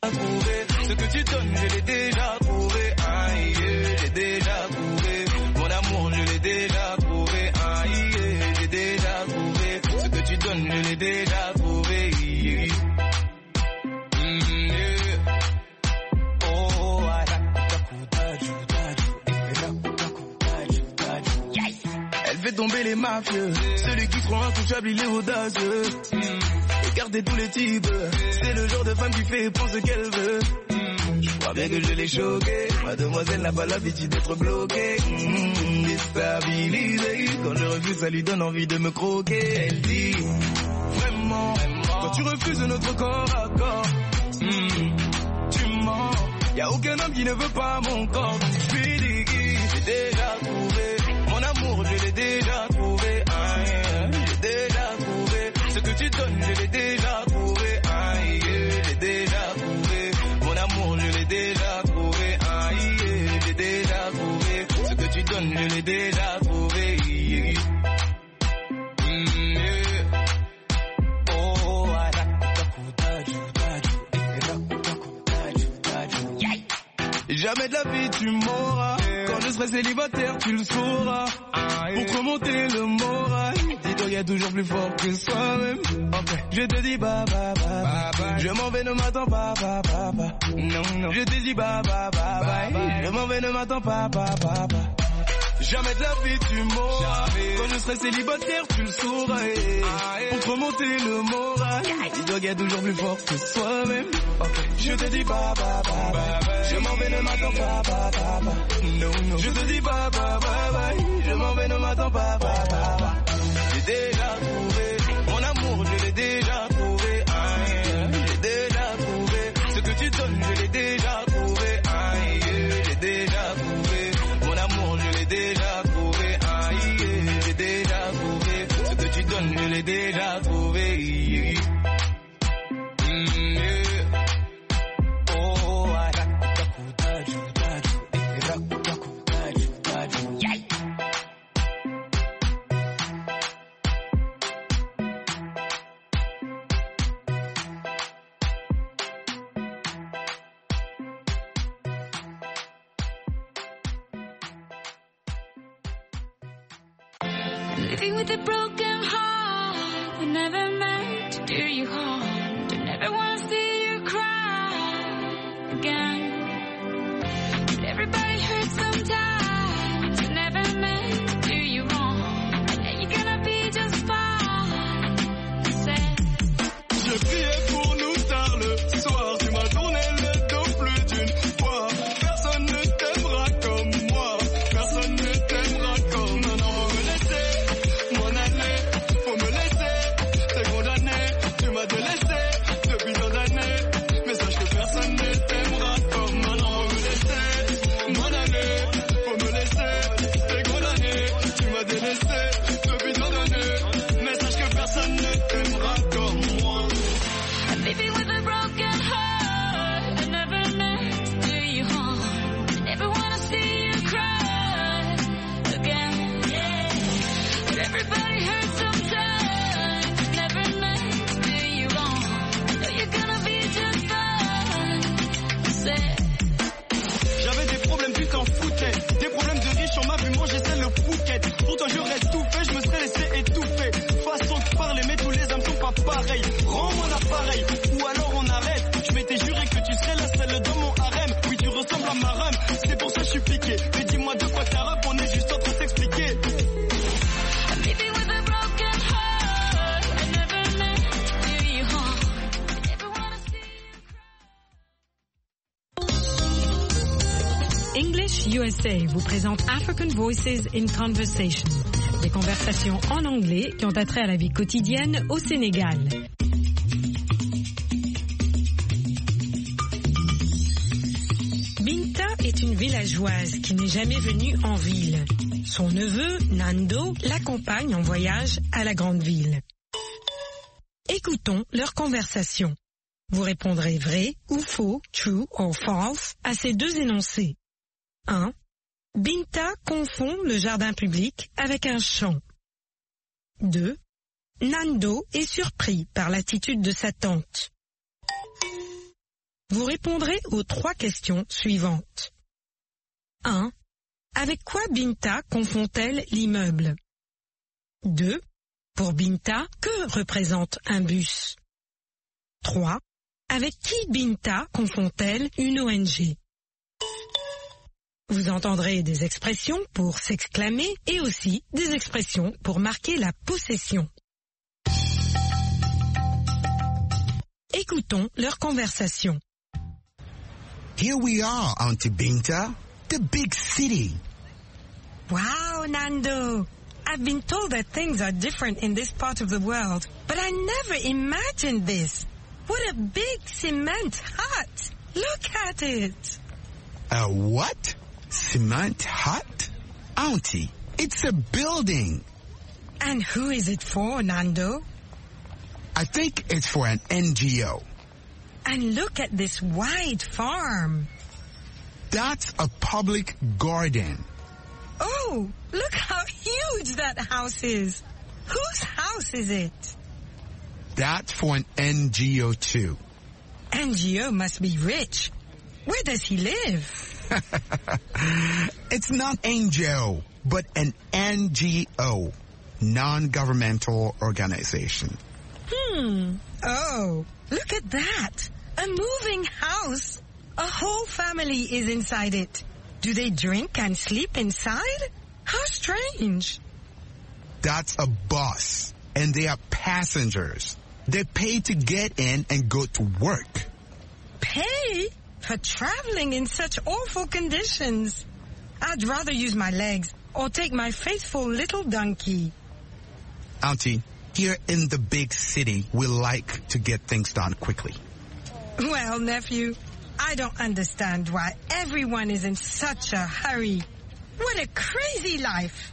trouvé. Ce que tu donnes, je l'ai déjà trouvé. Aïe, j'ai déjà trouvé. Mon amour, je l'ai déjà trouvé. Aïe, j'ai déjà trouvé. Ce que tu donnes, je l'ai déjà trouvé. Elle fait tomber les mafieux. Celui qui se rend intouchable, il est audacieux. Écartez tous les types. C'est le genre de femme qui fait prendre ce qu'elle veut. Je crois bien que je l'ai choquée. Mademoiselle n'a pas l'habitude d'être bloquée. Déstabilisée. Quand je refuse, ça lui donne envie de me croquer. Elle dit vraiment, quand tu refuses notre corps à corps, tu mens. Y'a aucun homme qui ne veut pas mon corps. Je lui dis que j'ai déjà trouvé. Mon amour, je l'ai déjà trouvé. J'ai déjà trouvé. Ce que tu donnes, je l'ai déjà trouvé. J'ai déjà trouvé. Mon amour, je l'ai déjà trouvé. J'ai déjà trouvé. Ce que tu donnes, je l'ai déjà trouvé. Jamais de la vie tu m'auras. Quand je serai célibataire tu le sauras. Pour te remonter le moral, dis-toi y'a toujours plus fort que soi-même. Je te dis bye bye bye bye. Je m'en vais, ne m'attends pas bye bye bye. Non non. Je te dis bye bye bye bye. Je m'en vais, ne m'attends pas bye bye bye. Jamais de la vie tu m'auras. Quand je serai célibataire tu le sauras. Pour te remonter le moral, dis-toi y'a toujours plus fort que soi-même. Je te dis bye bye bye bye. Je m'en vais, ne m'attends pas bye bye bye. Non non. Je te dis bye bye bye bye. Je m'en vais, ne m'attends pas bye bye bye. J'ai déjà trouvé mon amour, je l'ai déjà trouvé. J'ai déjà trouvé ce que tu donnes, je l'ai déjà trouvé. J'ai déjà trouvé mon amour, je l'ai déjà trouvé. J'ai déjà trouvé ce que tu donnes, je l'ai déjà trouvé. Living with a broken heart, we never meant to do you harm. Don't ever wanna see you cry again. But everybody hurts sometimes, never meant to do you wrong. And you're gonna be just fine. Je priais pour nous tard le soir, tu m'as tourné le dos plus d'une fois. Personne ne t'aimera comme moi, personne ne t'aimera comme non, non, me laisser. Faut me laisser, t'es condamné, tu m'as délaissé depuis tant d'années. Mais sache que personne ne t'aimera comme maintenant. Me laisser, mon année, faut me laisser, t'es condamné, tu m'as délaissé depuis tant d'années. Mais sache que personne ne t'aimera comme moi. I'm living with a broken heart, I never meant to do you harm. I never wanna see you cry again. But everybody hurts sometimes, never meant to do you wrong. Know you're gonna be just fine. J'avais des problèmes, tu t'en foutais. Des problèmes de riches, on m'a vu manger celle le Phuket. Pour toi j'aurais tout fait, je me serais laissé étouffer. Façon de parler, mais tous les âmes sont pas pareils. Rends-moi l'appareil, ou alors on arrête. Je m'étais juré que tu serais la seule dans mon harem. Oui, tu ressembles à ma rame, c'est pour ça que je suis piqué. Mais dis-moi de quoi t'as rap, on est juste en train de s'expliquer. I'm living with a broken heart, I never meant to do you harm. Never wanna see you cry. English USA vous présente African Voices in Conversation, des conversations en anglais qui ont attrait à la vie quotidienne au Sénégal. Binta est une villageoise qui n'est jamais venue en ville. Son neveu, Nando, l'accompagne en voyage à la grande ville. Écoutons leur conversation. Vous répondrez vrai ou faux, true or false, à ces deux énoncés. 1. Binta confond le jardin public avec un champ. 2. Nando est surpris par l'attitude de sa tante. Vous répondez aux 3 questions suivantes. 1. Avec quoi Binta confond-elle l'immeuble? 2. Pour Binta, que représente un bus? 3. Avec qui Binta confond-elle une ONG? Vous entendrez des expressions pour s'exclamer et aussi des expressions pour marquer la possession. Écoutons leur conversation. Here we are, Auntie Binta, the big city. Wow, Nando! I've been told that things are different in this part of the world, but I never imagined this. What a big cement hut! Look at it! A what? Cement hut? Auntie, it's a building. And who is it for, Nando? I think it's for an NGO. And look at this wide farm. That's a public garden. Oh, look how huge that house is. Whose house is it? That's for an NGO too. NGO must be rich. Where does he live? It's not NGO, but an NGO, non-governmental organization. Oh, look at that. A moving house. A whole family is inside it. Do they drink and sleep inside? How strange. That's a bus, and they are passengers. They pay to get in and go to work. Pay? For traveling in such awful conditions. I'd rather use my legs or take my faithful little donkey. Auntie, here in the big city, we like to get things done quickly. Well, nephew, I don't understand why everyone is in such a hurry. What a crazy life!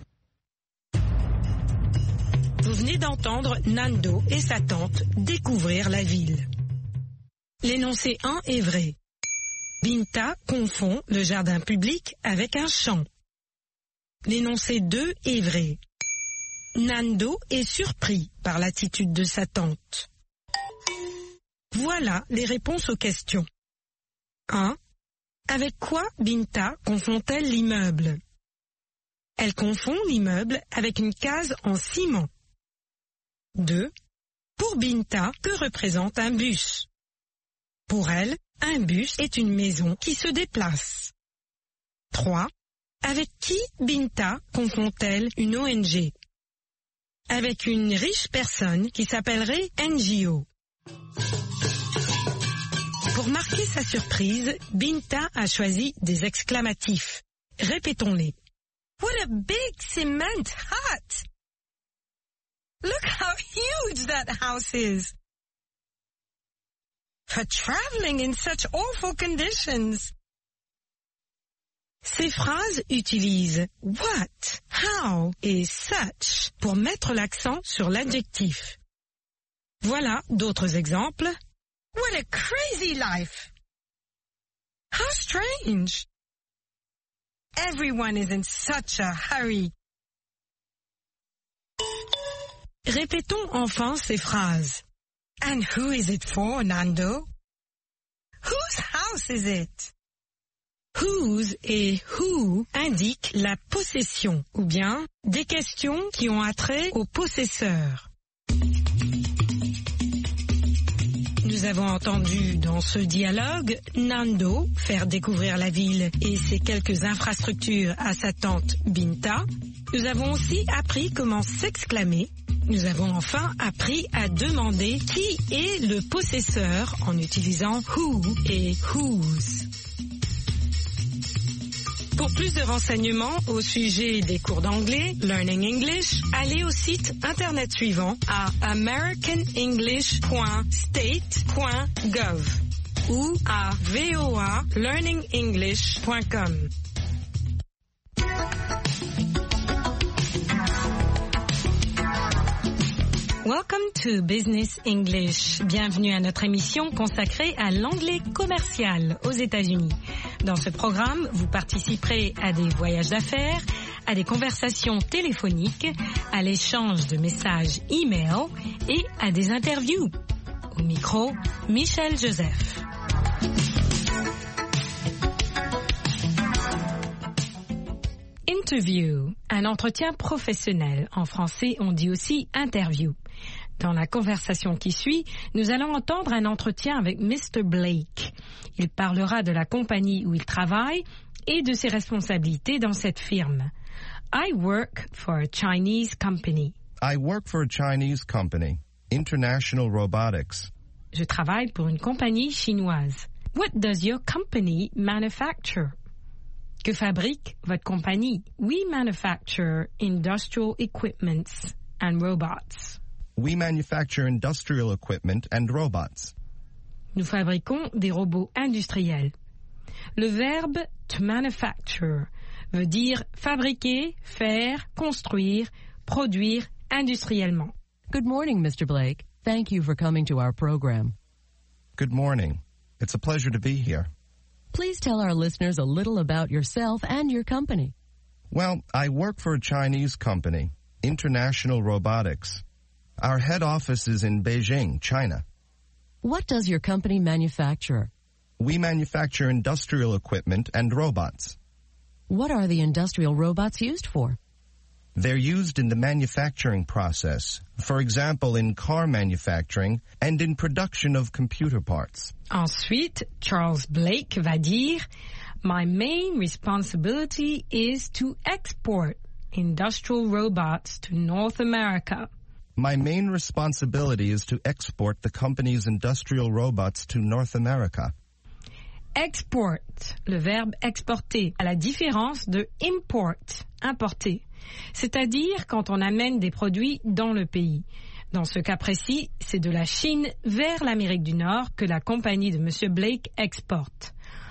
Vous venez d'entendre Nando et sa tante découvrir la ville. L'énoncé 1 est vrai. Binta confond le jardin public avec un champ. L'énoncé 2 est vrai. Nando est surpris par l'attitude de sa tante. Voilà les réponses aux questions. 1. Avec quoi Binta confond-elle l'immeuble? Elle confond l'immeuble avec une case en ciment. 2. Pour Binta, que représente un bus? Pour elle, un bus est une maison qui se déplace. 3. Avec qui Binta confond-elle une ONG? Avec une riche personne qui s'appellerait NGO. Pour marquer sa surprise, Binta a choisi des exclamatifs. Répétons-les. What a big cement hut! Look how huge that house is! For traveling in such awful conditions. Ces phrases utilisent what, how et such pour mettre l'accent sur l'adjectif. Voilà d'autres exemples. What a crazy life! How strange! Everyone is in such a hurry. Répétons enfin ces phrases. And who is it for, Nando? Whose house is it? Whose et who indiquent la possession, ou bien des questions qui ont attrait au possesseur. Nous avons entendu dans ce dialogue Nando faire découvrir la ville et ses quelques infrastructures à sa tante Binta. Nous avons aussi appris comment s'exclamer. Nous avons enfin appris à demander qui est le possesseur en utilisant who et whose. Pour plus de renseignements au sujet des cours d'anglais, Learning English, allez au site internet suivant à americanenglish.state.gov ou à voalearningenglish.com. Welcome to Business English. Bienvenue à notre émission consacrée à l'anglais commercial aux États-Unis. Dans ce programme, vous participerez à des voyages d'affaires, à des conversations téléphoniques, à l'échange de messages e-mail et à des interviews. Au micro, Michel Joseph. Interview, un entretien professionnel. En français, on dit aussi interview. Dans la conversation qui suit, nous allons entendre un entretien avec Mr. Blake. Il parlera de la compagnie où il travaille et de ses responsabilités dans cette firme. I work for a Chinese company. I work for a Chinese company, International Robotics. Je travaille pour une compagnie chinoise. What does your company manufacture? Que fabrique votre compagnie? We manufacture industrial equipments and robots. We manufacture industrial equipment and robots. Nous fabriquons des robots industriels. Le verbe to manufacture veut dire fabriquer, faire, construire, produire industriellement. Good morning, Mr. Blake. Thank you for coming to our program. Good morning. It's a pleasure to be here. Please tell our listeners a little about yourself and your company. Well, I work for a Chinese company, International Robotics. Our head office is in Beijing, China. What does your company manufacture? We manufacture industrial equipment and robots. What are the industrial robots used for? They're used in the manufacturing process, for example, in car manufacturing and in production of computer parts. Ensuite, Charles Blake va dire, My main responsibility is to export industrial robots to North America. My main responsibility is to export the company's industrial robots to North America. Export, le verbe exporter, à la différence de import, importer. C'est-à-dire quand on amène des produits dans le pays. Dans ce cas précis, c'est de la Chine vers l'Amérique du Nord que la compagnie de M. Blake exporte.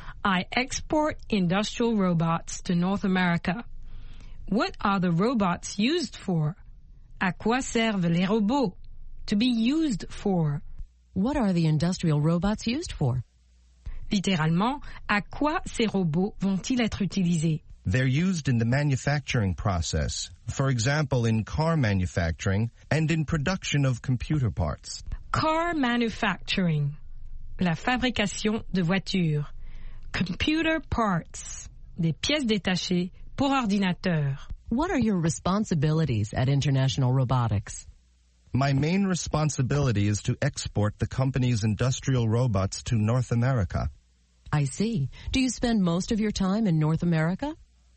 I export industrial robots to North America. What are the robots used for? À quoi servent les robots? To be used for. What are the industrial robots used for? Littéralement, à quoi ces robots vont-ils être utilisés? They're used in the manufacturing process, for example, in car manufacturing and in production of computer parts. Car manufacturing, la fabrication de voitures. Computer parts, des pièces détachées pour ordinateur. What are your responsibilities at International Robotics? My main responsibility is to export the company's industrial robots to North America. I see. Do you spend most of your time in North America?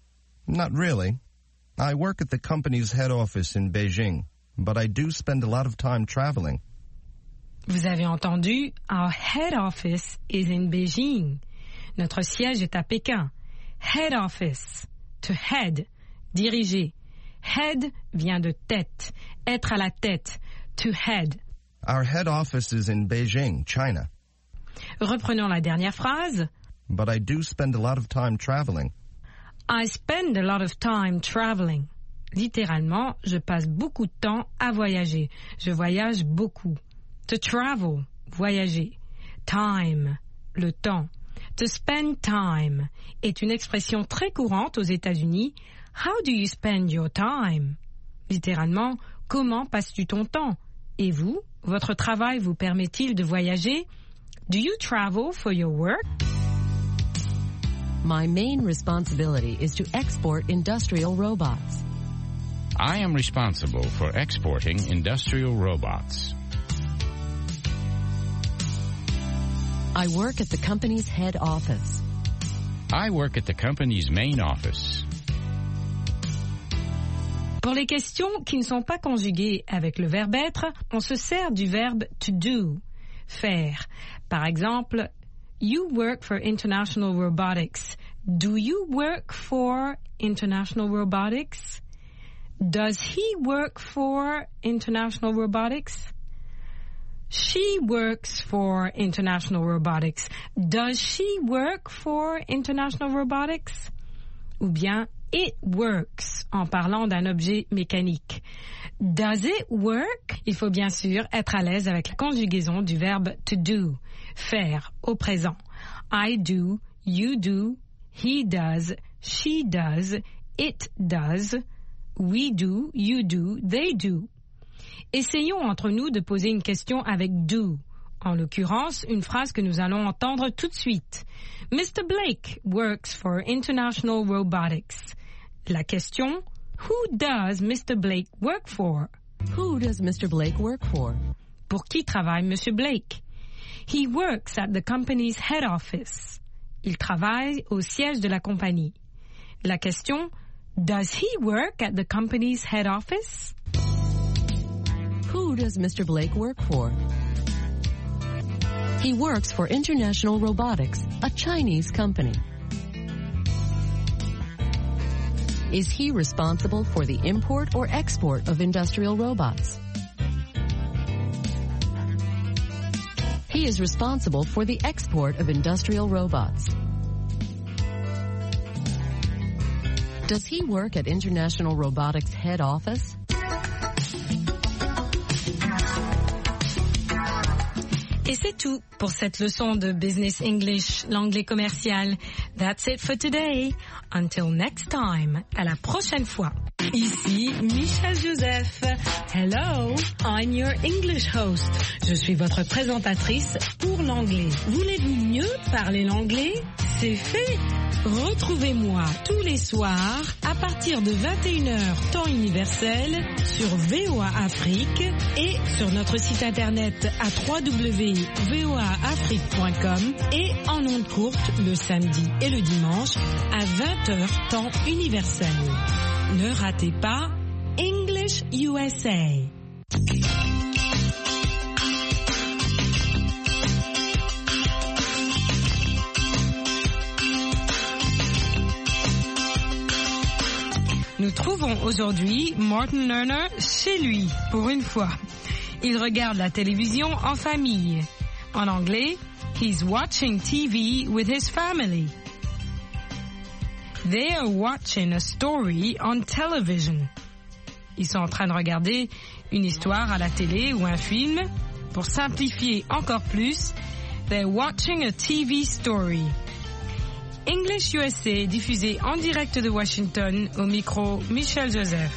Not really. I work at the company's head office in Beijing, but I do spend a lot of time traveling. Vous avez entendu, our head office is in Beijing. Notre siège est à Pékin. Head office, to head, diriger. Head vient de tête, être à la tête, to head. Our head office is in Beijing, China. Reprenons la dernière phrase. But I do spend a lot of time traveling. I spend a lot of time traveling. Littéralement, je passe beaucoup de temps à voyager. Je voyage beaucoup. To travel, voyager. Time, le temps. To spend time est une expression très courante aux États-Unis. How do you spend your time? Littéralement, comment passes-tu ton temps? Et vous, votre travail vous permet-il de voyager? Do you travel for your work? My main responsibility is to export industrial robots. I am responsible for exporting industrial robots. I work at the company's head office. I work at the company's main office. Pour les questions qui ne sont pas conjuguées avec le verbe être, on se sert du verbe to do, faire. Par exemple, you work for International Robotics. Do you work for International Robotics? Does he work for International Robotics? She works for International Robotics. Does she work for International Robotics? Ou bien, it works, en parlant d'un objet mécanique. Does it work? Il faut bien sûr être à l'aise avec la conjugaison du verbe to do, faire, au présent. I do, you do, he does, she does, it does, we do, you do, they do. Essayons entre nous de poser une question avec do. En l'occurrence, une phrase que nous allons entendre tout de suite. Mr. Blake works for International Robotics. La question, who does Mr. Blake work for? Who does Mr. Blake work for? Pour qui travaille Monsieur Blake? He works at the company's head office. Il travaille au siège de la compagnie. La question, does he work at the company's head office? Who does Mr. Blake work for? He works for International Robotics, a Chinese company. Is he responsible for the import or export of industrial robots? He is responsible for the export of industrial robots. Does he work at International Robotics head office? Et c'est tout pour cette leçon de Business English, l'anglais commercial. That's it for today. Until next time. À la prochaine fois. Ici Michel Joseph. Hello, I'm your English host. Je suis votre présentatrice pour l'anglais. Voulez-vous mieux parler l'anglais? C'est fait. Retrouvez-moi tous les soirs à partir de 21h temps universel sur VOA Afrique et sur notre site internet à www.voaafrique.com et en ondes courtes le samedi et le dimanche à 20h temps universel. Ne ratez pas English USA. Nous trouvons aujourd'hui Martin Lerner chez lui, pour une fois. Il regarde la télévision en famille. En anglais, he's watching TV with his family. They are watching a story on television. Ils sont en train de regarder une histoire à la télé ou un film. Pour simplifier encore plus, they're watching a TV story. English USA diffusé en direct de Washington au micro Michel Joseph.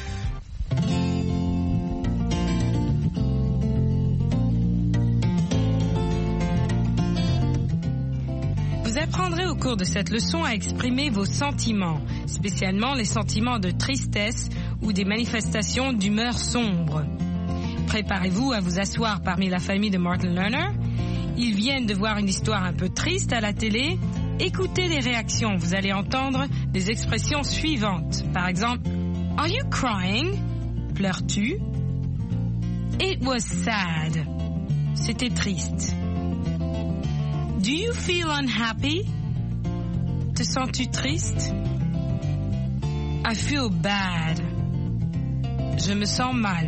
Vous apprendrez au cours de cette leçon à exprimer vos sentiments, spécialement les sentiments de tristesse ou des manifestations d'humeur sombre. Préparez-vous à vous asseoir parmi la famille de Martin Lerner. Ils viennent de voir une histoire un peu triste à la télé. Écoutez les réactions, vous allez entendre des expressions suivantes. Par exemple, Are you crying? Pleures-tu? It was sad. C'était triste. Do you feel unhappy? Te sens-tu triste? I feel bad. Je me sens mal.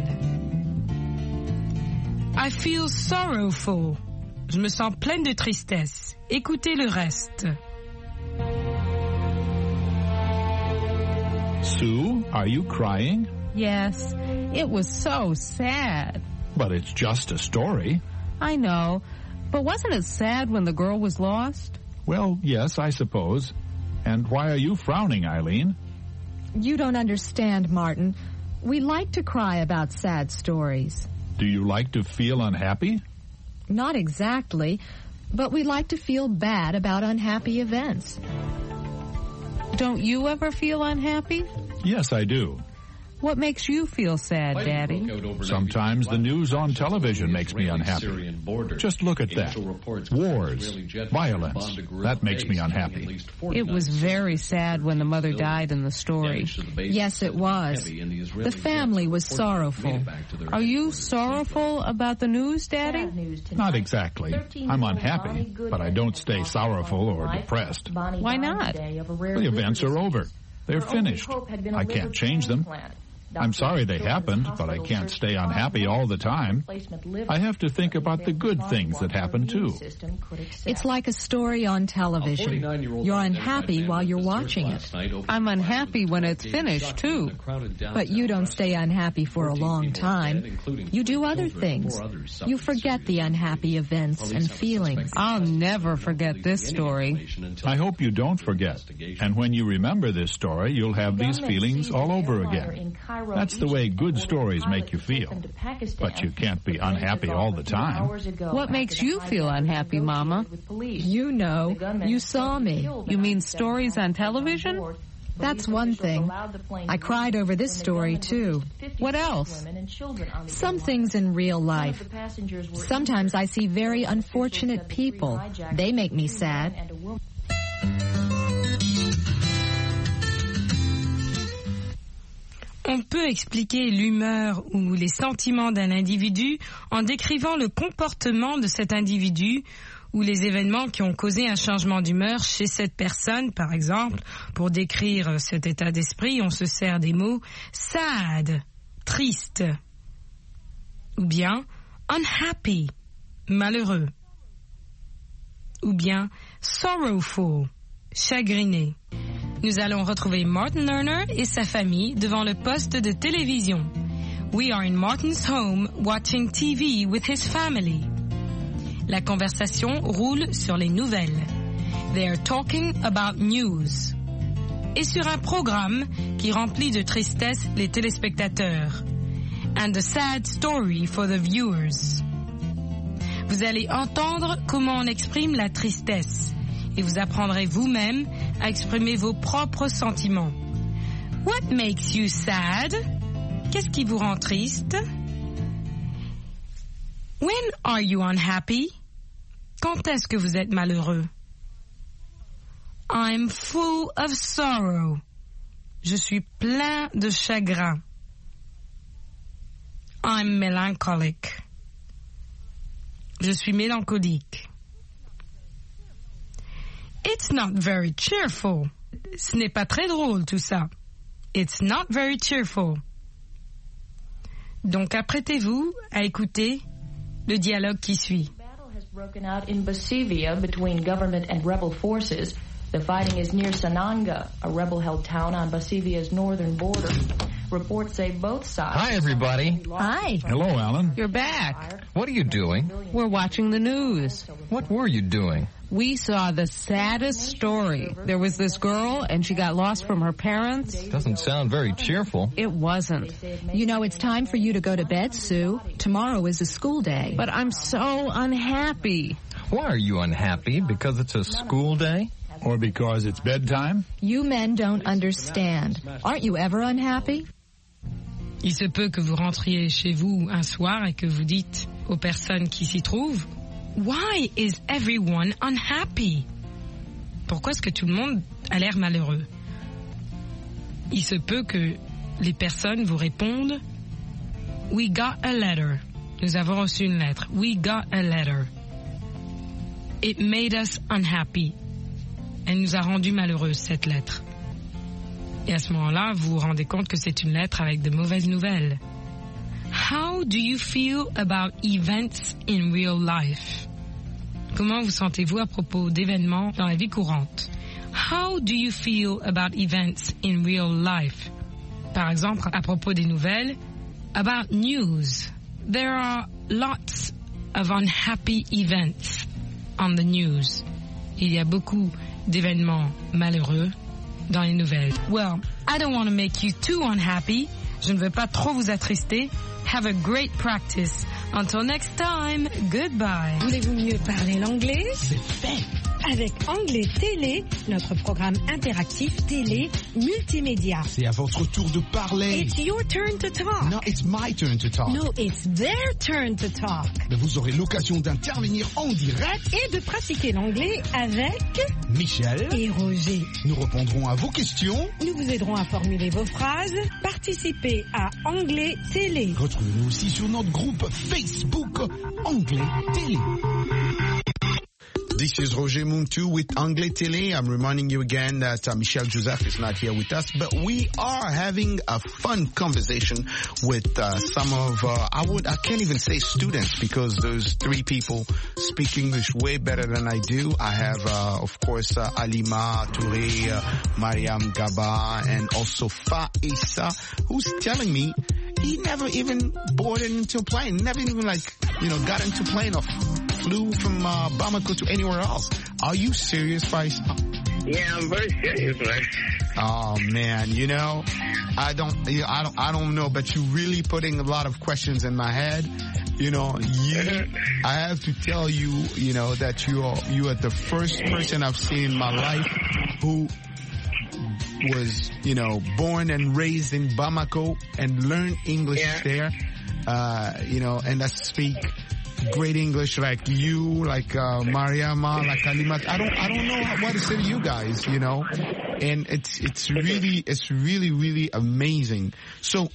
I feel sorrowful. Je me sens pleine de tristesse. Écoutez le reste. Sue, are you crying? Yes, it was so sad. But it's just a story. I know, but wasn't it sad when the girl was lost? Well, yes, I suppose. And why are you frowning, Eileen? You don't understand, Martin. We like to cry about sad stories. Do you like to feel unhappy? Not exactly, but we like to feel bad about unhappy events. Don't you ever feel unhappy? Yes, I do. What makes you feel sad, Daddy? Sometimes the news on television makes me unhappy. Just look at that. Wars, violence, that makes me unhappy. It was very sad when the mother died in the story. Yes, it was. The family was sorrowful. Are you sorrowful about the news, Daddy? Not exactly. I'm unhappy, but I don't stay sorrowful or depressed. Why not? The events are over. They're finished. I can't change them. I'm sorry they happened, but I can't stay unhappy all the time. I have to think about the good things that happen, too. It's like a story on television. You're unhappy while you're watching it. I'm unhappy when it's finished, too. But you don't stay unhappy for a long time. You do other things. You forget the unhappy events and feelings. I'll never forget this story. I hope you don't forget. And when you remember this story, you'll have these feelings all over again. That's the way good stories make you feel. But you can't be unhappy all the time. What makes you feel unhappy, Mama? You know. You saw me. You mean stories on television? That's one thing. I cried over this story, too. What else? Some things in real life. Sometimes I see very unfortunate people. They make me sad. On peut expliquer l'humeur ou les sentiments d'un individu en décrivant le comportement de cet individu ou les événements qui ont causé un changement d'humeur chez cette personne. Par exemple, pour décrire cet état d'esprit, on se sert des mots sad, triste, ou bien unhappy, malheureux, ou bien sorrowful, chagriné. Nous allons retrouver Martin Lerner et sa famille devant le poste de télévision. We are in Martin's home watching TV with his family. La conversation roule sur les nouvelles. They are talking about news. Et sur un programme qui remplit de tristesse les téléspectateurs. And a sad story for the viewers. Vous allez entendre comment on exprime la tristesse. Et vous apprendrez vous-même à exprimer vos propres sentiments. What makes you sad? Qu'est-ce qui vous rend triste? When are you unhappy? Quand est-ce que vous êtes malheureux? I'm full of sorrow. Je suis plein de chagrin. I'm melancholic. Je suis mélancolique. It's not very cheerful. Ce n'est pas très drôle tout ça. It's not very cheerful. Donc apprêtez-vous à écouter le dialogue qui suit. Battle has broken out in Basivia between government and rebel forces. The fighting is near Sananga, a rebel-held town on Basivia's northern border. Reports say both sides. Hi, everybody. Hi. Hello, Alan. You're back. What are you doing? We're watching the news. What were you doing? We saw the saddest story. There was this girl, and she got lost from her parents. Doesn't sound very cheerful. It wasn't. You know, it's time for you to go to bed, Sue. Tomorrow is a school day. But I'm so unhappy. Why are you unhappy? Because it's a school day? Or because it's bedtime? You men don't understand. Aren't you ever unhappy? Il se peut que vous rentriez chez vous un soir et que vous dites aux personnes qui s'y trouvent, Why is everyone unhappy? Pourquoi est-ce que tout le monde a l'air malheureux? Il se peut que les personnes vous répondent, We got a letter. Nous avons reçu une lettre. We got a letter. It made us unhappy. Elle nous a rendu malheureux, cette lettre. Et à ce moment-là, vous vous rendez compte que c'est une lettre avec de mauvaises nouvelles. How do you feel about events in real life? Comment vous sentez-vous à propos d'événements dans la vie courante? How do you feel about events in real life? Par exemple, à propos des nouvelles, about news. There are lots of unhappy events on the news. Il y a beaucoup d'événements malheureux dans les nouvelles. Well, I don't want to make you too unhappy. Je ne veux pas trop vous attrister. Have a great practice. Until next time, goodbye. Voulez-vous mieux parler l'anglais? C'est fait. Avec Anglais Télé, notre programme interactif télé multimédia. C'est à votre tour de parler. It's your turn to talk. No, it's my turn to talk. No, it's their turn to talk. Mais vous aurez l'occasion d'intervenir en direct et de pratiquer l'anglais avec Michel et Roger. Nous répondrons à vos questions. Nous vous aiderons à formuler vos phrases. Participez à Anglais Télé. Retrouvez-nous aussi sur notre groupe Facebook Anglais Télé. This is Roger Muntu with Anglais Télé. I'm reminding you again that Michel Joseph is not here with us, but we are having a fun conversation with some of, I can't even say students because those three people speak English way better than I do. I have, of course, Alima Touré, Mariam Gaba, and also Faisa, who's telling me he never even boarded into a plane, never even got into a plane or flew from Bamako to anywhere else. Are you serious, Faisa? Yeah, I'm very serious, man. Oh man, I don't know, but you're really putting a lot of questions in my head. I have to tell you, that you are the first person I've seen in my life who was, born and raised in Bamako and learned English there, and I speak great English like you, like Mariama, like Alimat. I don't know what to say to you guys, and it's really amazing. So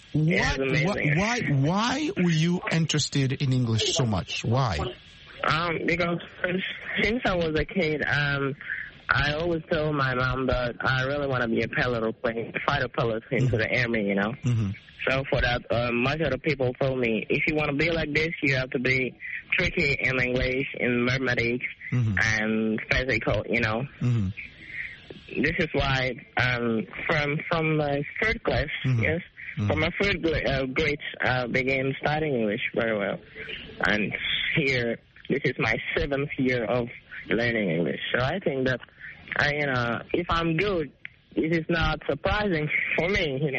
why were you interested in English so much? Why? Because since I was a kid, I always told my mom that I really want to be a pilot or fighter pilot into the army, Mm-hmm. So for that, much of the people told me, if you want to be like this, you have to be tricky in English, in mathematics, and physical, Mm-hmm. This is why from my third class, from my third grade, I began studying English very well. And here, this is my 7th year of learning English. So I think that, if I'm good, it is not surprising for me,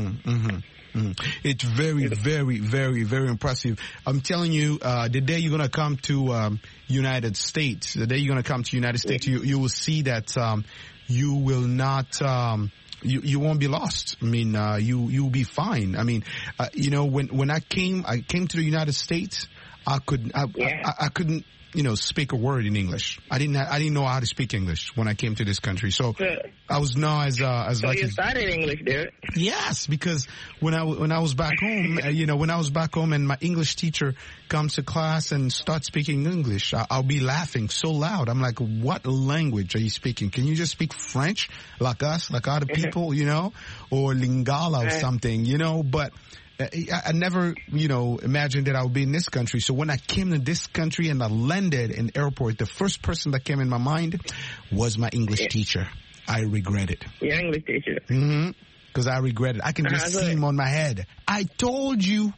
It's very, very, very, very impressive. I'm telling you, the day you're going to come to United States, you will see that you will not... You won't be lost. I mean, you'll be fine. I mean, when I came to the United States, I couldn't, speak a word in English. I didn't know how to speak English when I came to this country. So I was known as so like. You started English, dude? Yes, because when I was back home, and my English teacher comes to class and starts speaking English, I'll be laughing so loud. I'm like, what language are you speaking? Can you just speak French like us, like other people, or Lingala or something, but. I never, imagined that I would be in this country. So when I came to this country and I landed in the airport, the first person that came in my mind was my English teacher. I regret it. Your English teacher? Mm-hmm. Because I regret it. I can just see him on my head. I told you.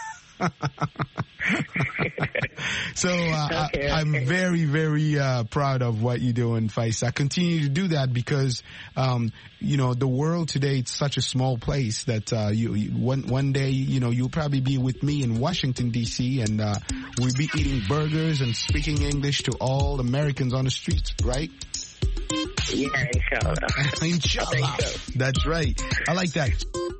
So I'm very, very proud of what you're doing, Faiz. I continue to do that because, the world today, it's such a small place that one day, you'll probably be with me in Washington, D.C., and we'll be eating burgers and speaking English to all Americans on the streets, right? Yeah, inshallah. Inshallah. So. That's right. I like that.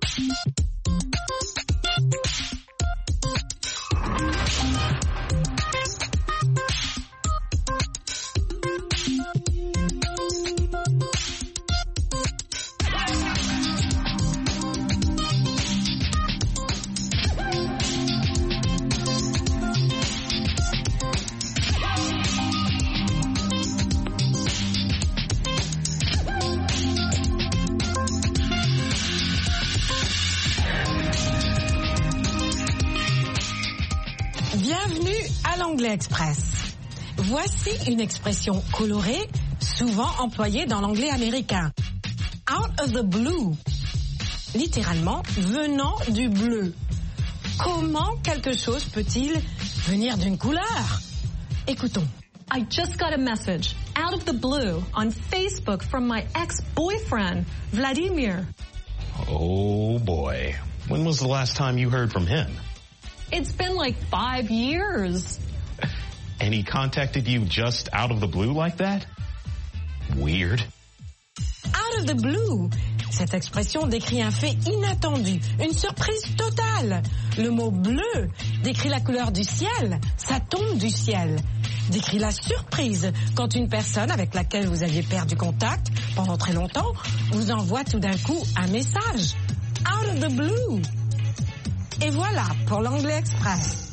Bienvenue à l'Anglais Express. Voici une expression colorée, souvent employée dans l'anglais américain. Out of the blue. Littéralement, venant du bleu. Comment quelque chose peut-il venir d'une couleur? Écoutons. I just got a message out of the blue on Facebook from my ex-boyfriend, Vladimir. Oh boy. When was the last time you heard from him? It's been like 5 years. And he contacted you just out of the blue like that? Weird. Out of the blue. Cette expression décrit un fait inattendu, une surprise totale. Le mot bleu décrit la couleur du ciel, ça tombe du ciel. Décrit la surprise quand une personne avec laquelle vous aviez perdu contact pendant très longtemps vous envoie tout d'un coup un message. Out of the blue. Et voilà pour l'Anglais Express.